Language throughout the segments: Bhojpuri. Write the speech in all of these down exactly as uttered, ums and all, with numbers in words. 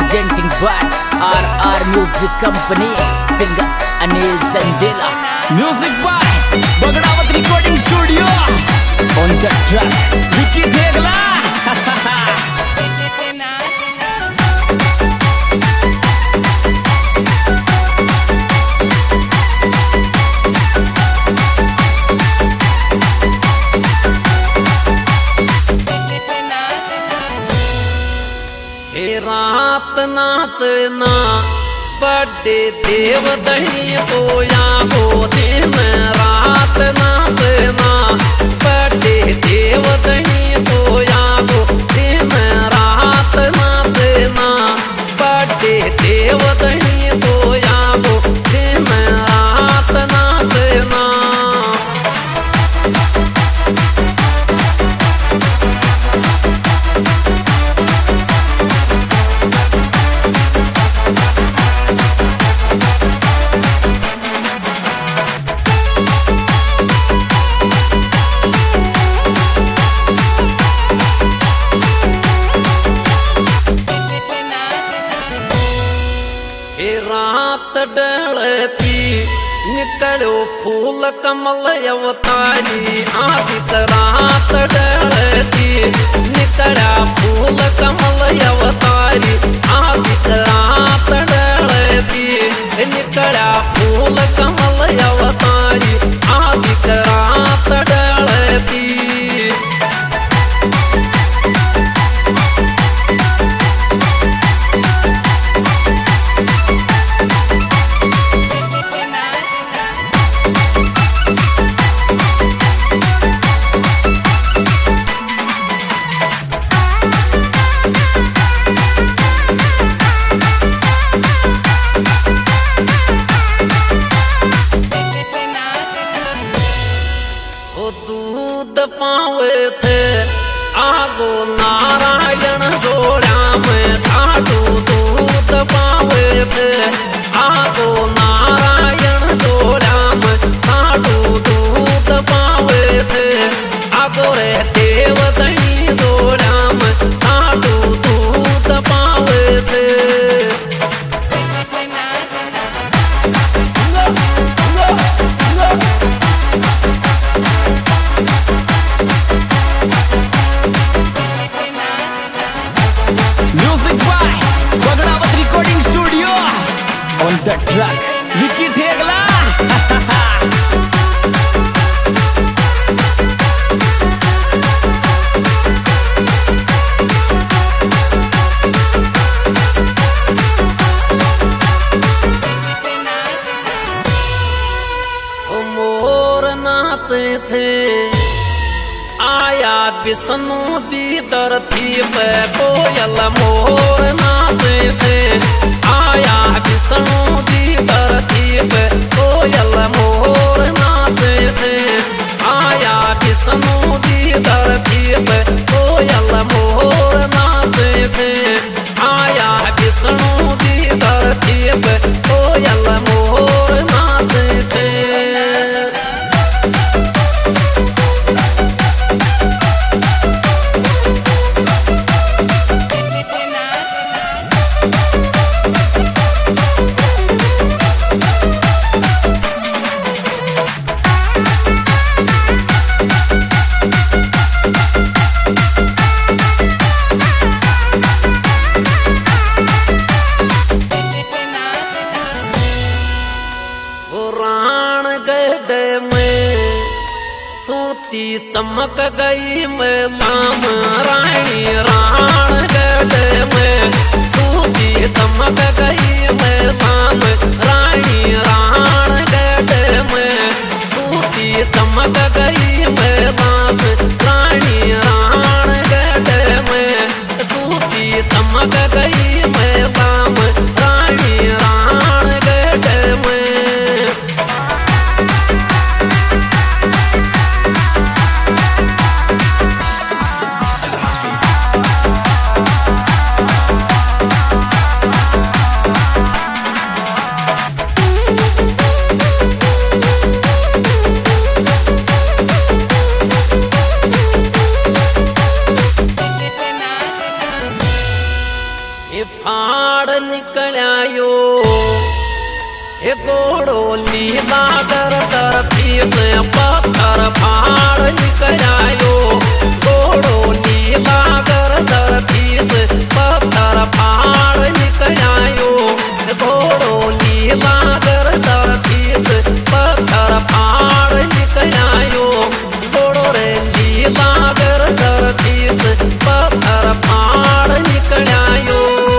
presenting by R R Music Company, singer Anil Chandela. Music by Bagdawat Recording Studio. On the track, Vicky Dhegla. रात नाचना बड़े देव दही तो या हो दिन रात नाचना बड़े देव दही तो या हो दिन रात नाचना बड़े देव दही तो या हो दिन रात नाचना। रात डलती निकलो फूल कमल अवतारी आदित रात डलती निकला फूल कमल अवतारी आदित रात डलती निकला फूल कमल अवतारी आदित रात डलती। दूध पावे थे आगो नारायण जोड़ा में साधु दूध पावे थे आगो नारायण जोड़ा में साधु दूध पावे थे आगो रे देव दही जोड़ा में साधु दूध पावे थे। Music by Bagdawat Recording Studio. On the track, Vicky Dhegla. मोर नाचे थे आया विष्णु जी धरती पे कोयल मोर नाचे थे आया विष्णु जी धरती पे कोयल मोर नाचे थे आया विष्णु जी धरती पे कोयल मोर नाचे थे आया विष्णु जी धरती पे कोयल मोर नाचे थे। चमक गई मैं लाम रानी राण गढ़ में सूती चमक गई मैं लाम रानी राण गढ़ में सूती चमक गई मैं लाम रानी राण गढ़ में सूती चमक गई मैं लाम रानी राण गढ़ में। ए फाड़ निकलायो ए गोड़ो लीला कर तरफी से पत्थर फाड़ निकलायो गोड़ो लीला कर तरफी से पत्थर फाड़ निकलायो गोड़ो लीला कर तरफी से पत्थर फाड़ निकलायो गोड़ो रे लीला कर तरफी से पत्थर फाड़ निकलायो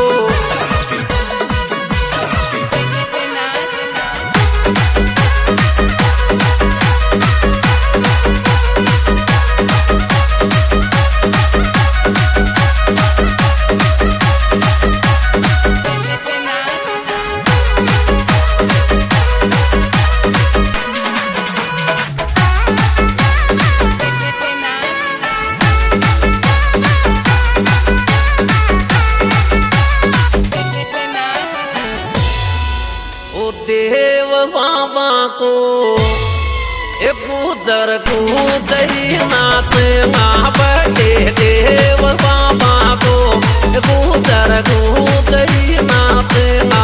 देव बाबा को ए गुजर गुजरी नाथ बटे देव बाबा को गुजर गुजरी नाथ